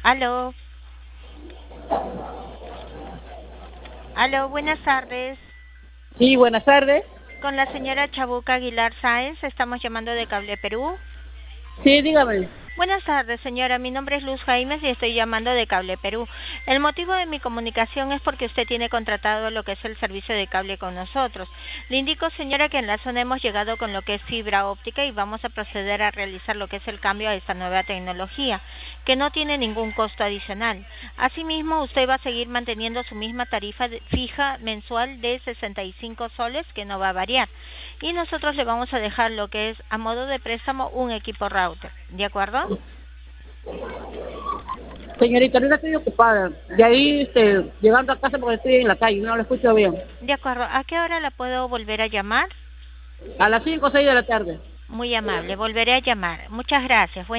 Aló, aló, buenas tardes. Sí, buenas tardes. Con la señora Chabuca Aguilar Sáenz, estamos llamando de Cable Perú. Sí, dígame. Buenas tardes, señora. Mi nombre es Luz Jaimes y estoy llamando de Cable Perú. El motivo de mi comunicación es porque usted tiene contratado lo que es el servicio de cable con nosotros. Le indico, señora, que en la zona hemos llegado con lo que es fibra óptica y vamos a proceder a realizar lo que es el cambio a esta nueva tecnología, que no tiene ningún costo adicional. Asimismo, usted va a seguir manteniendo su misma tarifa fija mensual de 65 soles, que no va a variar. Y nosotros le vamos a dejar lo que es a modo de préstamo un equipo router. ¿De acuerdo? Señorita, ahorita estoy ocupada. De ahí, llegando a casa porque estoy en la calle, no lo escucho bien. De acuerdo. ¿A qué hora la puedo volver a llamar? A las 5 o 6 de la tarde. Muy amable. Volveré a llamar. Muchas gracias.